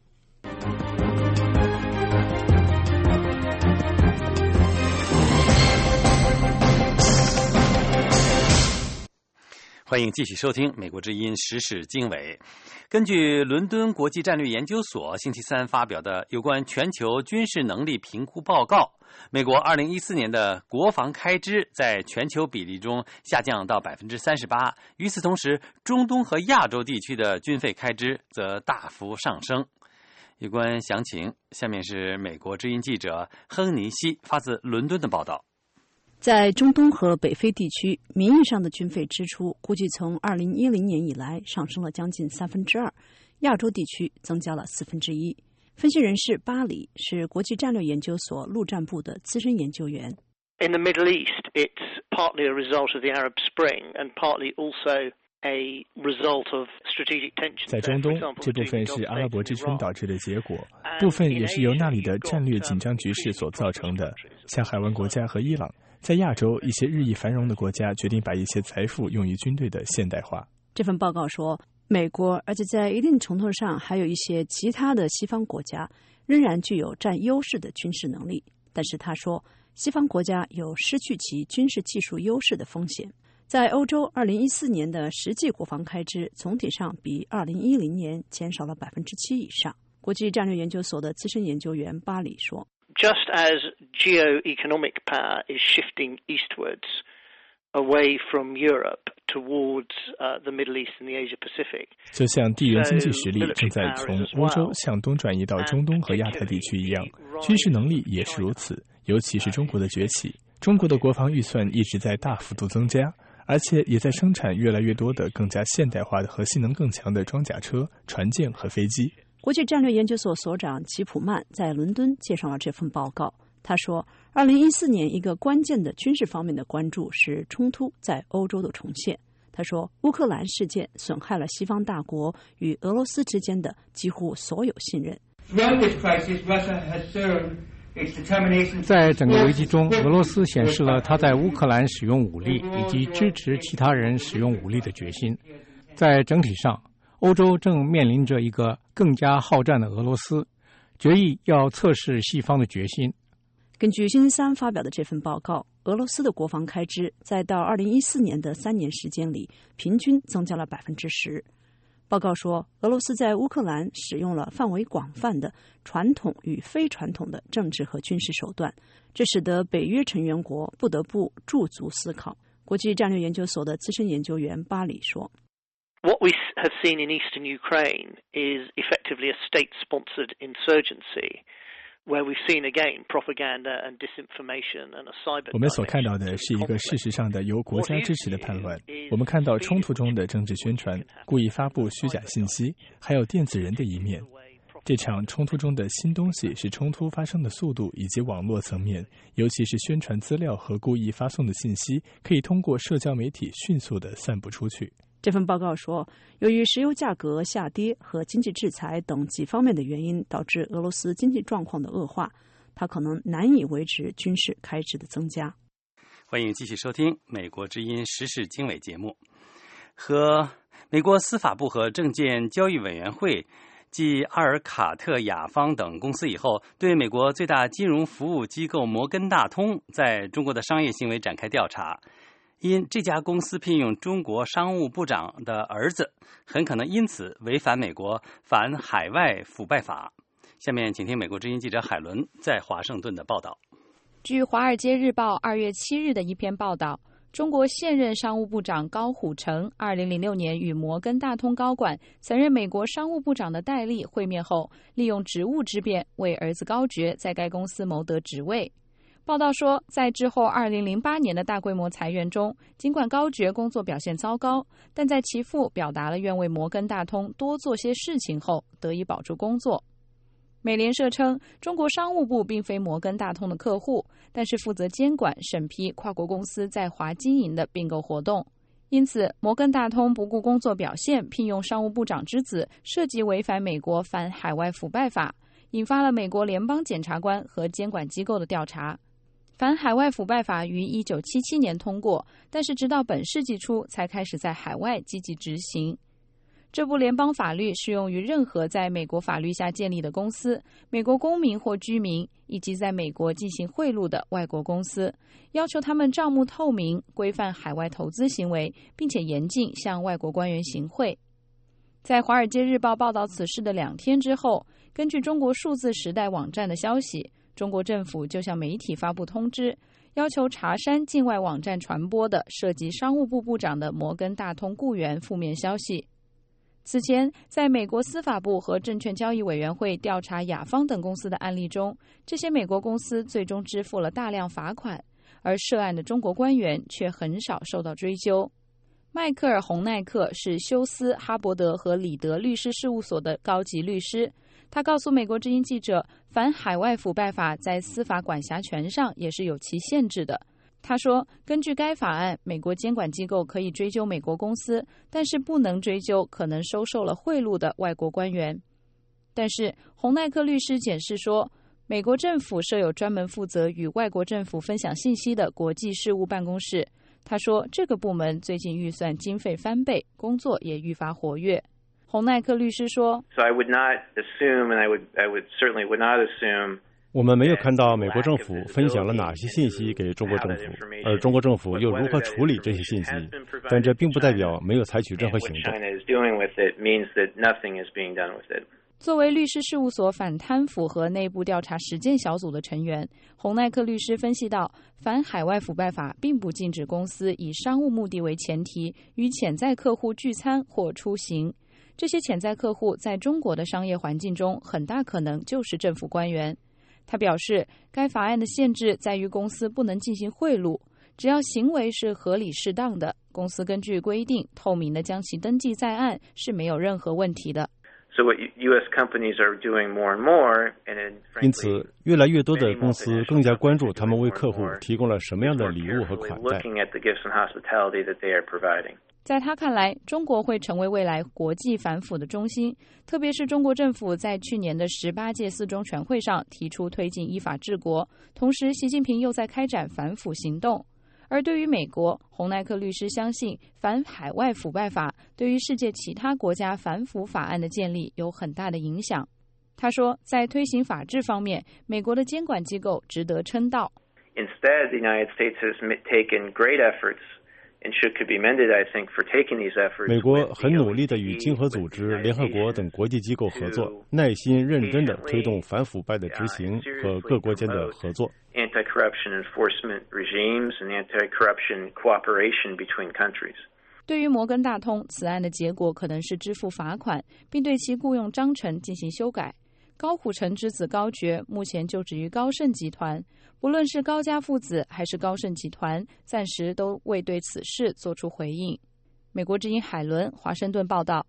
欢迎继续收听美国之音时事经纬。根据伦敦国际战略研究所星期三发表的有关全球军事能力评估报告，美国二零一四年的国防开支在全球比例中下降到 百分之三十八， 与此同时中东和亚洲地区的军费开支则大幅上升。有关详情，下面是美国之音记者亨尼西发自伦敦的报道。 在中东和北非地区，名义上的军费支出估计从二零一零年以来上升了将近三分之二，亚洲地区增加了四分之一。分析人士巴里是国际战略研究所陆战部的资深研究员。 In the Middle East, it's partly a result of the Arab Spring and partly also a result of strategic tensions. 在中东，这部分是阿拉伯之春导致的结果，部分也是由那里的战略紧张局势所造成的，像海湾国家和伊朗。在亚洲，一些日益繁荣的国家决定把一些财富用于军队的现代化。 这份报告说，美国，而且在一定程度上还有一些其他的西方国家仍然具有占优势的军事能力，但是他说，西方国家有失去其军事技术优势的风险。在欧洲，二零一四年的实际国防开支总体上比二零一零年减少了百分之七以上。国际战略研究所的资深研究员巴里说。 Just as geo-economic power is shifting eastwards, away from Europe towards uh, the Middle East and the Asia Pacific. 就像地缘经济实力正在从欧洲向东转移到中东和亚太地区一样，军事能力也是如此，尤其是中国的崛起。中国的国防预算一直在大幅度增加，而且也在生产越来越多的更加现代化的和性能更强的装甲车、船舰和飞机。 国际战略研究所所长吉普曼在伦敦介绍了这份报告。他说，二零一四年一个关键的军事方面的关注是冲突在欧洲的重现。他说，乌克兰事件损害了西方大国与俄罗斯之间的几乎所有信任。 在整个危机中，俄罗斯显示了他在乌克兰使用武力以及支持其他人使用武力的决心。在整体上，欧洲正面临着一个更加好战的俄罗斯，决意要测试西方的决心。 根据星期三发表的这份报告，俄罗斯的国防开支在到二零一四年的三年时间里，平均增加了百分之十。报告说，俄罗斯在乌克兰使用了范围广泛的传统与非传统的政治和军事手段，这使得北约成员国不得不驻足思考。国际战略研究所的资深研究员巴里说。 What we have seen in eastern Ukraine is effectively a state-sponsored insurgency, where we've seen again propaganda and disinformation and a cyber. 我们所看到的是一个事实上的由国家支持的叛乱。我们看到冲突中的政治宣传、故意发布虚假信息，还有电子人的一面。这场冲突中的新东西是冲突发生的速度以及网络层面，尤其是宣传资料和故意发送的信息可以通过社交媒体迅速地散布出去。 这份报告说，由于石油价格下跌和经济制裁等几方面的原因，导致俄罗斯经济状况的恶化，它可能难以维持军事开支的增加。 欢迎继续收听《美国之音时事经纬》节目。和美国司法部和证券交易委员会继阿尔卡特雅芳等公司以后，对美国最大金融服务机构摩根大通在中国的商业行为展开调查。因这家公司聘用中国商务部长的儿子，很可能因此违反美国反海外腐败法。下面请听美国之音记者海伦在华盛顿的报道。 据《华尔街日报》二月七日的一篇报道，中国现任商务部长高虎城二零零六年与摩根大通高管曾任美国商务部长的戴笠会面后，利用职务之便为儿子高爵在该公司谋得职位。报道说，在之后二零零八年的大规模裁员中，尽管高爵工作表现糟糕，但在其父表达了愿为摩根大通多做些事情后，得以保住工作。美联社称，中国商务部并非摩根大通的客户，但是负责监管审批跨国公司在华经营的并购活动。因此，摩根大通不顾工作表现，聘用商务部长之子，涉及违反美国反海外腐败法，引发了美国联邦检察官和监管机构的调查。反海外腐败法于一九七七年通过，但是直到本世纪初才开始在海外积极执行。这部联邦法律适用于任何在美国法律下建立的公司、美国公民或居民，以及在美国进行贿赂的外国公司，要求他们账目透明，规范海外投资行为，并且严禁向外国官员行贿。在《华尔街日报》报道此事的两天之后，根据中国数字时代网站的消息，中国政府就向媒体发布通知，要求查删境外网站传播的涉及商务部部长的摩根大通雇员负面消息。此前，在美国司法部和证券交易委员会调查雅芳等公司的案例中，这些美国公司最终支付了大量罚款，而涉案的中国官员却很少受到追究。迈克尔·洪奈克是休斯、哈伯德和里德律师事务所的高级律师，他告诉美国之音记者，反海外腐败法在司法管辖权上也是有其限制的。他说，根据该法案，美国监管机构可以追究美国公司，但是不能追究可能收受了贿赂的外国官员。但是洪奈克律师解释说，美国政府设有专门负责与外国政府分享信息的国际事务办公室。他说，这个部门最近预算经费翻倍，工作也愈发活跃。洪奈克律师说 So I would not assume, and I would, I would certainly would not assume 我们没有看到美国政府分享了哪些信息给中国政府，而中国政府又如何处理这些信息，但这并不代表没有采取任何行动。 作为律师事务所反贪腐和内部调查实践小组的成员，洪耐克律师分析到，反海外腐败法并不禁止公司以商务目的为前提与潜在客户聚餐或出行。这些潜在客户在中国的商业环境中很大可能就是政府官员。他表示，该法案的限制在于公司不能进行贿赂，只要行为是合理适当的，公司根据规定透明地将其登记在案是没有任何问题的。 So what U S companies are doing more and more, and 因此，越来越多的公司更加关注他们为客户提供了什么样的礼物和款待。 在他看来，中国会成为未来国际反腐的中心，特别是中国政府在去年的十八届四中全会上提出推进依法治国，同时习近平又在开展反腐行动。而对于美国，洪耐克律师相信反海外腐败法对于世界其他国家反腐法案的建立有很大的影响。他说，在推行法治方面，美国的监管机构值得称道。 Instead, the United States has taken great efforts and should be commended, I think, for taking these efforts. 美国很努力地与经合组织、联合国等国际机构合作，耐心认真地推动反腐败的执行和各国间的合作。 Anti-corruption enforcement regimes and anti-corruption cooperation between countries. 对于摩根大通，此案的结果可能是支付罚款，并对其雇佣章程进行修改。高虎城之子高爵目前就职于高盛集团，不论是高家父子还是高盛集团，暂时都未对此事做出回应。美国之音海伦，华盛顿报道。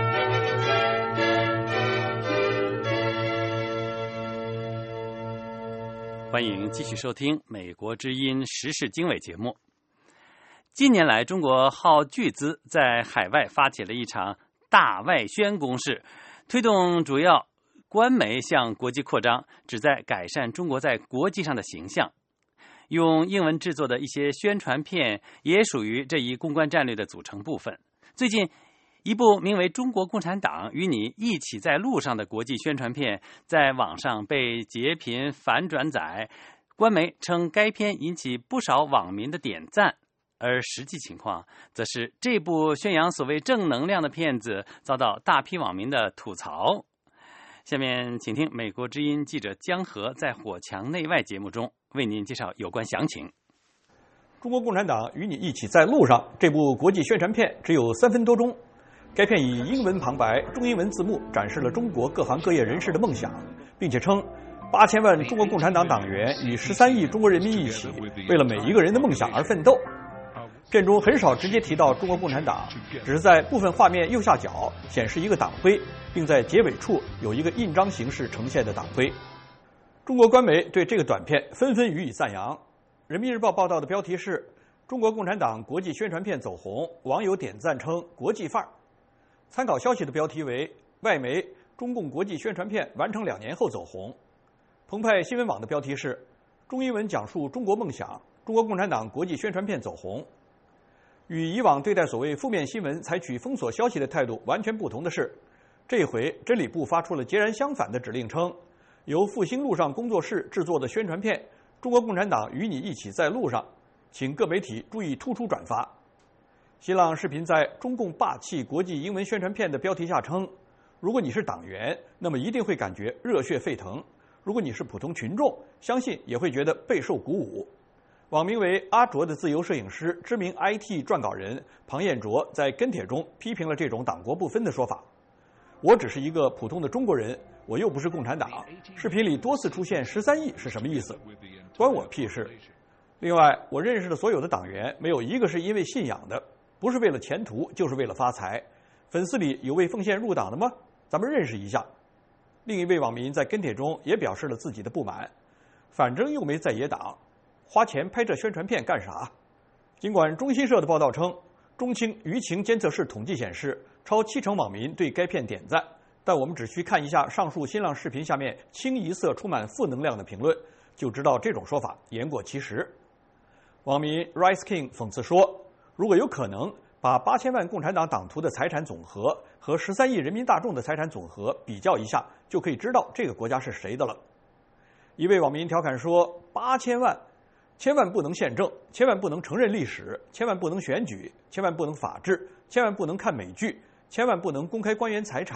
欢迎继续收听美国之音时事经纬节目。近年来，中国耗巨资在海外发起了一场大外宣攻势，推动主要官媒向国际扩张，旨在改善中国在国际上的形象。用英文制作的一些宣传片也属于这一公关战略的组成部分。最近，一部名为《中国共产党与你一起在路上》的国际宣传片在网上被截屏反转载，官媒称该片引起不少网民的点赞，而实际情况则是这部宣扬所谓正能量的片子遭到大批网民的吐槽。下面请听美国之音记者江河在《火墙内外》节目中为您介绍有关详情。 中国共产党与你一起在路上这部国际宣传片只有三分多钟，该片以英文旁白、中英文字幕展示了中国各行各业人士的梦想，并且称八千万中国共产党党员与十三亿中国人民一起，为了每一个人的梦想而奋斗。片中很少直接提到中国共产党，只是在部分画面右下角显示一个党徽，并在结尾处有一个印章形式呈现的党徽。中国官媒对这个短片纷纷予以赞扬。人民日报报道的标题是中国共产党国际宣传片走红，网友点赞称国际范儿。参考消息的标题为外媒中共国际宣传片完成两年后走红。澎湃新闻网的标题是中英文讲述中国梦想，中国共产党国际宣传片走红。与以往对待所谓负面新闻采取封锁消息的态度完全不同的是，这回真理部发出了截然相反的指令，称由复兴路上工作室制作的宣传片《中国共产党与你一起在路上》，请各媒体注意突出转发。新浪视频在中共霸气国际英文宣传片的标题下称，如果你是党员，那么一定会感觉热血沸腾；如果你是普通群众，相信也会觉得备受鼓舞。网名为阿卓的自由摄影师、知名 I T 撰稿人庞彦卓在跟帖中批评了这种党国不分的说法。我只是一个普通的中国人，我又不是共产党。视频里多次出现十三亿是什么意思？关我屁事。另外，我认识的所有的党员，没有一个是因为信仰的，不是为了前途，就是为了发财。粉丝里有为奉献入党的吗？咱们认识一下。另一位网民在跟帖中也表示了自己的不满，反正又没在野党，花钱拍这宣传片干啥？尽管中新社的报道称，中青舆情监测室统计显示，超七成网民对该片点赞，但我们只需看一下上述新浪视频下面清一色充满负能量的评论，就知道这种说法言过其实。网民 Rice King 讽刺说，如果有可能把八千万共产党党徒的财产总和和十三亿人民大众的财产总和比较一下，就可以知道这个国家是谁的了。一位网民调侃说，八千万千万不能宪政，千万不能承认历史，千万不能选举，千万不能法治，千万不能看美剧，千万不能公开官员财产，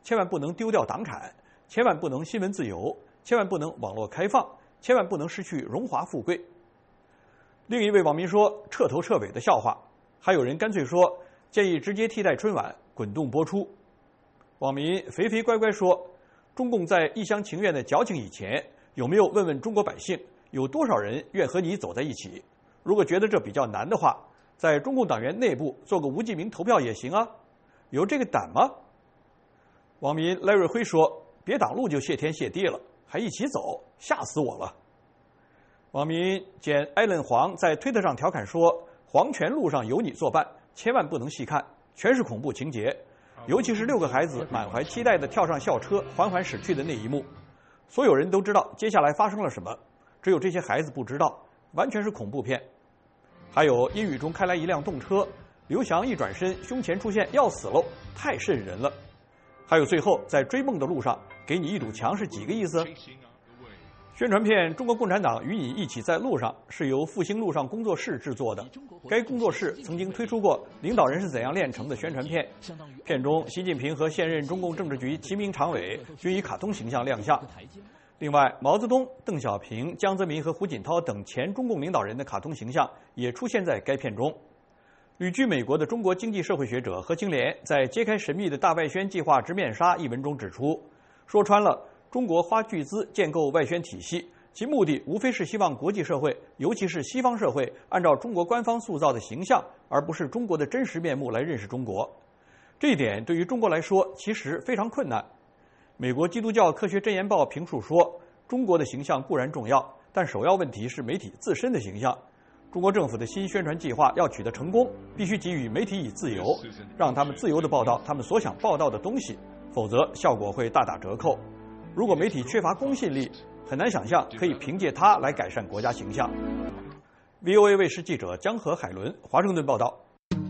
千万不能丢掉党产，千万不能新闻自由，千万不能网络开放，千万不能失去荣华富贵。另一位网民说彻头彻尾的笑话，还有人干脆说建议直接替代春晚滚动播出。网民肥肥乖乖说，中共在一厢情愿的矫情以前，有没有问问中国百姓，有多少人愿和你走在一起？如果觉得这比较难的话，在中共党员内部做个无记名投票也行啊，有这个胆吗？网民赖瑞辉说，别挡路就谢天谢地了，还一起走，吓死我了。网民简艾伦黄在推特上调侃说，黄泉路上有你作伴，千万不能细看，全是恐怖情节，尤其是六个孩子满怀期待地跳上校车缓缓驶去的那一幕，所有人都知道接下来发生了什么，只有这些孩子不知道，完全是恐怖片。还有阴雨中开来一辆动车，刘翔一转身，胸前出现要死喽，太瘆人了。还有最后在追梦的路上给你一堵墙是几个意思？宣传片《中国共产党与你一起在路上》是由复兴路上工作室制作的。该工作室曾经推出过《领导人是怎样炼成的》宣传片，片中习近平和现任中共政治局齐名常委均以卡通形象亮相。另外，毛泽东、邓小平、江泽民和胡锦涛等前中共领导人的卡通形象也出现在该片中。旅居美国的中国经济社会学者何清莲在《揭开神秘的大外宣计划之面纱》一文中指出，说穿了，中国花巨资建构外宣体系，其目的无非是希望国际社会，尤其是西方社会，按照中国官方塑造的形象，而不是中国的真实面目来认识中国。这一点对于中国来说其实非常困难。美国基督教科学箴言报评述说，中国的形象固然重要，但首要问题是媒体自身的形象。中国政府的新宣传计划要取得成功，必须给予媒体以自由，让他们自由地报道他们所想报道的东西，否则效果会大打折扣。如果媒体缺乏公信力，很难想象可以凭借它来改善国家形象。V O A 卫视记者江河海伦华盛顿报道。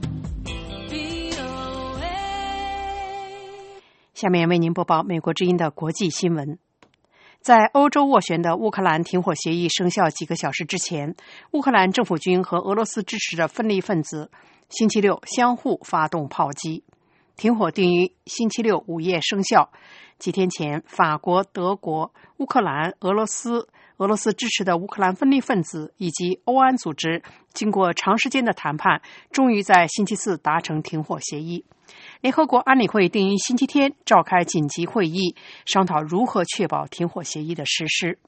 下面为您播报美国之音的国际新闻。在欧洲斡旋的乌克兰停火协议生效几个小时之前，乌克兰政府军和俄罗斯支持的分离分子星期六相互发动炮击。停火定于星期六午夜生效。几天前，法国、德国、乌克兰、俄罗斯、俄罗斯支持的乌克兰分离分子以及欧安组织经过长时间的谈判，终于在星期四达成停火协议。联合国安理会定于星期天召开紧急会议，商讨如何确保停火协议的实施。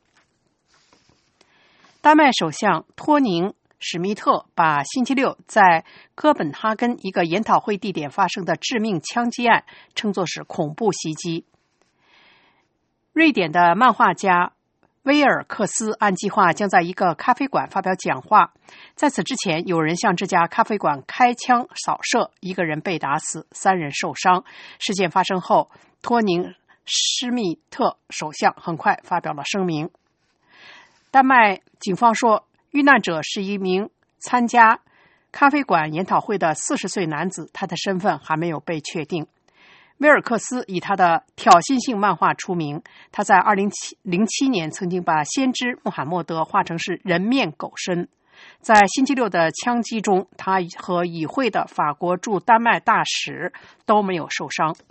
丹麦首相托宁史密特把星期六在哥本哈根一个研讨会地点发生的致命枪击案称作是恐怖袭击。瑞典的漫画家威尔克斯按计划将在一个咖啡馆发表讲话，在此之前，有人向这家咖啡馆开枪扫射，一个人被打死，三人受伤。事件发生后，托宁施密特首相很快发表了声明。丹麦警方说，遇难者是一名参加咖啡馆研讨会的四十岁男子，他的身份还没有被确定。威尔克斯以他的挑衅性漫画出名，他在二零零七年曾经把先知穆罕默德画成是人面狗身。在星期六的枪击中，他和与会的法国驻丹麦大使都没有受伤。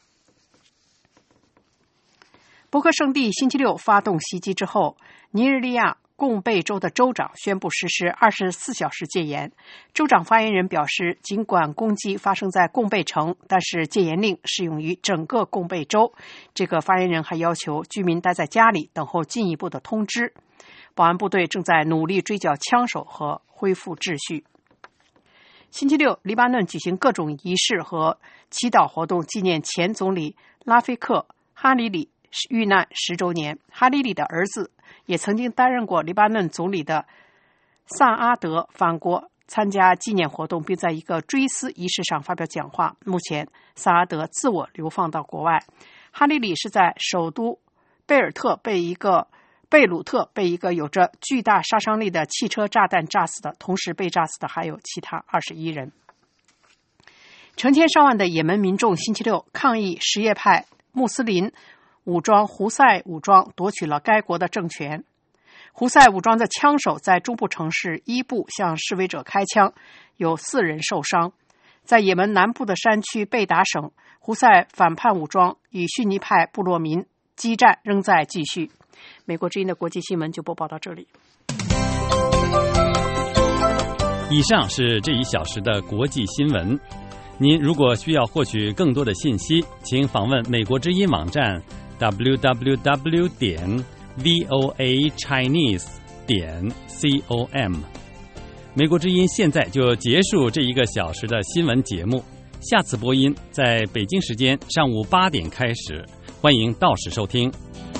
伯克圣地星期六发动袭击之后，尼日利亚贡贝州的州长宣布实施二十四小时戒严。州长发言人表示，尽管攻击发生在贡贝城，但是戒严令适用于整个贡贝州。这个发言人还要求居民待在家里，等候进一步的通知。保安部队正在努力追缴枪手和恢复秩序。星期六，黎巴嫩举行各种仪式和祈祷活动，纪念前总理拉菲克·哈里里遇难十周年。哈里里的儿子也曾经担任过黎巴嫩总理的萨阿德返国参加纪念活动，并在一个追思仪式上发表讲话。目前，萨阿德自我流放到国外。哈里里是在首都贝尔特被一个贝鲁特被一个有着巨大杀伤力的汽车炸弹炸死的，同时被炸死的还有其他二十一人。成千上万的也门民众星期六抗议什叶派穆斯林武装胡塞武装夺取了该国的政权。胡塞武装的枪手在中部城市伊布向示威者开枪，有四人受伤。 在也门南部的山区贝达省，胡塞反叛武装与逊尼派部落民激战仍在继续。美国之音的国际新闻就播报到这里。 以上是这一小时的国际新闻。您如果需要获取更多的信息，请访问美国之音网站 double-u double-u double-u 点 voa chinese 点 com。美国之音现在就结束这一个小时的新闻节目，下次播音在北京时间上午八点开始，欢迎到时收听。